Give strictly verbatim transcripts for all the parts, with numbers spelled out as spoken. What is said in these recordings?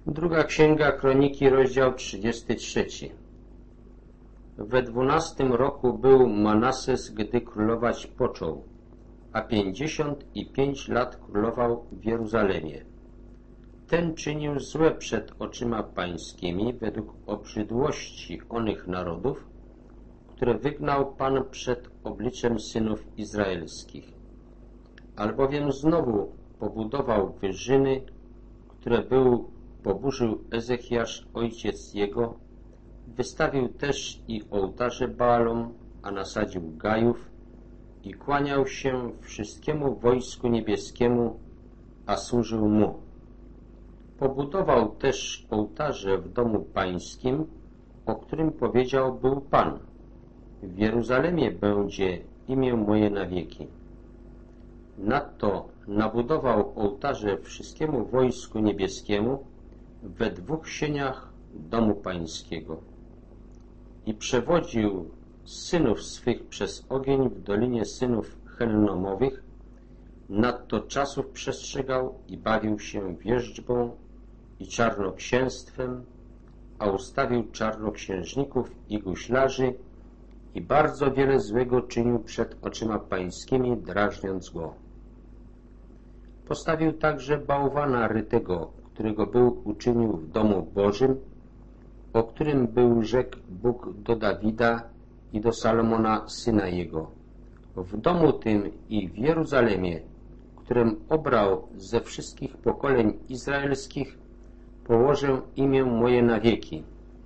Druga Księga Kroniki, rozdział trzydziesty trzeci. We dwunastym roku był Manases, gdy królować począł, a pięćdziesiąt i pięć lat królował w Jeruzalemie. Ten czynił złe przed oczyma pańskimi według obrzydłości onych narodów, które wygnał Pan przed obliczem synów izraelskich. Albowiem znowu pobudował wyżyny, które był poburzył Ezechiasz, ojciec jego, wystawił też i ołtarze Baalom, a nasadził Gajów i kłaniał się wszystkiemu wojsku niebieskiemu, a służył mu. Pobudował też ołtarze w domu pańskim, o którym powiedział był Pan: w Jeruzalemie będzie imię moje na wieki. Nadto nabudował ołtarze wszystkiemu wojsku niebieskiemu we dwóch sieniach domu pańskiego i przewodził synów swych przez ogień w dolinie synów Hennomowych. Nadto czasów przestrzegał i bawił się wierzczbą i czarnoksięstwem, a ustawił czarnoksiężników i guślarzy i bardzo wiele złego czynił przed oczyma pańskimi, drażniąc go. Postawił także bałwana rytego, którego był uczynił w domu Bożym, o którym był rzekł Bóg do Dawida i do Salomona syna jego: w domu tym i w Jeruzalemie, którym obrał ze wszystkich pokoleń izraelskich, położę imię moje na wieki.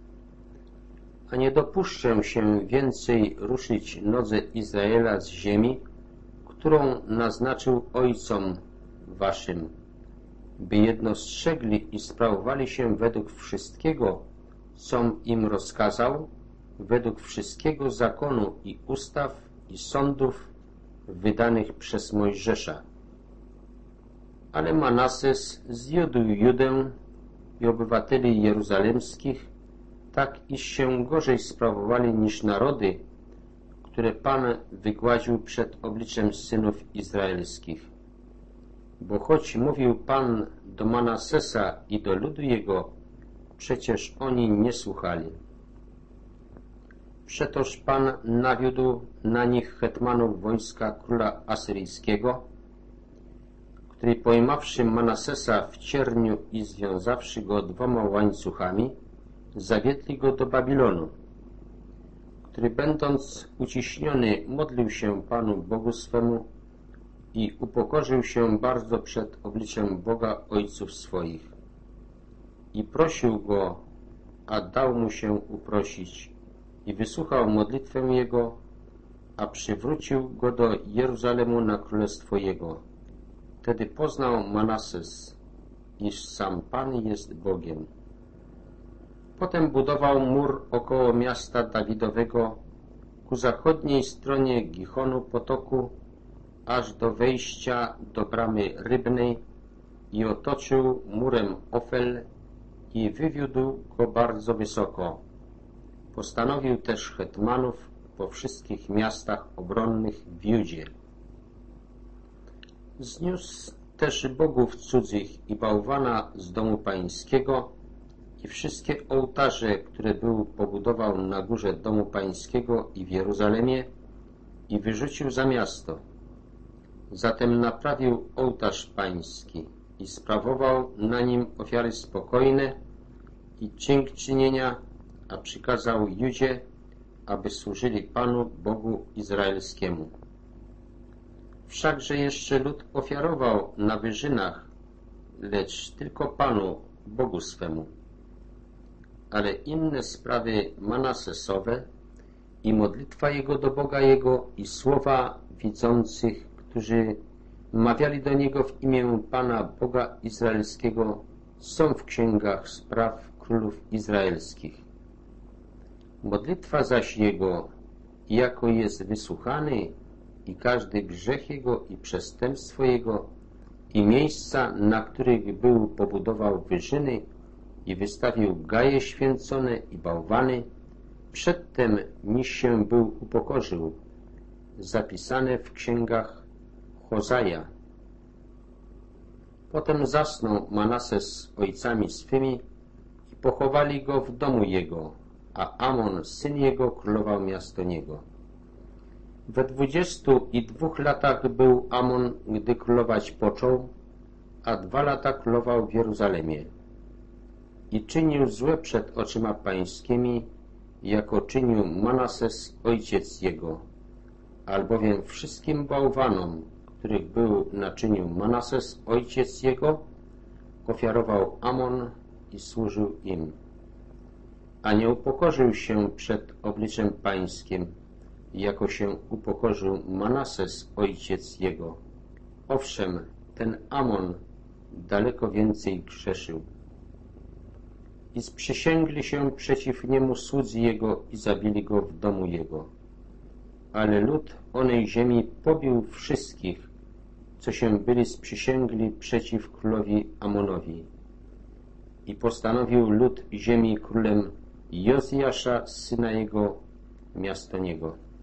A nie dopuszczę się więcej ruszyć nodze Izraela z ziemi, którą naznaczył ojcom waszym, by jedno strzegli i sprawowali się według wszystkiego, com im rozkazał, według wszystkiego zakonu i ustaw i sądów wydanych przez Mojżesza. Ale Manases zjadł Judę i obywateli jeruzalemskich, tak iż się gorzej sprawowali niż narody, które Pan wygładził przed obliczem synów izraelskich. Bo choć mówił Pan do Manasesa i do ludu jego, przecież oni nie słuchali. Przetoż Pan nawiódł na nich hetmanów wojska króla asyryjskiego, który pojmawszy Manasesa w cierniu i związawszy go dwoma łańcuchami, zawiedli go do Babilonu, który będąc uciśniony modlił się Panu Bogu swemu i upokorzył się bardzo przed obliczem Boga ojców swoich. I prosił go, a dał mu się uprosić i wysłuchał modlitwę jego, a przywrócił go do Jeruzalemu na królestwo jego. Wtedy poznał Manases, iż sam Pan jest Bogiem. Potem budował mur około miasta Dawidowego ku zachodniej stronie Gichonu potoku, aż do wejścia do bramy rybnej i otoczył murem Ofel i wywiódł go bardzo wysoko. Postanowił też hetmanów po wszystkich miastach obronnych w Judzie. Zniósł też bogów cudzych i bałwana z domu pańskiego i wszystkie ołtarze, które był pobudował na górze domu pańskiego i w Jeruzalemie, i wyrzucił za miasto. Zatem naprawił ołtarz pański i sprawował na nim ofiary spokojne i dziękczynienia, a przykazał Judzie, aby służyli Panu Bogu Izraelskiemu. Wszakże jeszcze lud ofiarował na wyżynach, lecz tylko Panu Bogu swemu. Ale inne sprawy Manasesowe i modlitwa jego do Boga jego i słowa widzących, którzy mawiali do niego w imię Pana Boga Izraelskiego, są w księgach spraw królów izraelskich. Modlitwa zaś jego, jako jest wysłuchany, i każdy grzech jego i przestępstwo jego, i miejsca, na których był pobudował wyżyny i wystawił gaje święcone i bałwany, przedtem niż się był upokorzył, zapisane w księgach Hozaja. Potem zasnął Manases z ojcami swymi i pochowali go w domu jego, a Amon, syn jego, królował miasto niego. We dwudziestu i dwóch latach był Amon, gdy królować począł, a dwa lata królował w Jeruzalemie. I czynił złe przed oczyma pańskimi, jako czynił Manases, ojciec jego, albowiem wszystkim bałwanom, których był naczynił Manases, ojciec jego, ofiarował Amon i służył im. A nie upokorzył się przed obliczem pańskim, jako się upokorzył Manases, ojciec jego. Owszem, ten Amon daleko więcej grzeszył. I sprzysięgli się przeciw niemu słudzy jego i zabili go w domu jego. Ale lud onej ziemi pobił wszystkich, co się byli sprzysięgli przeciw królowi Amonowi. I postanowił lud ziemi królem Jozjasza, syna jego, miasto niego.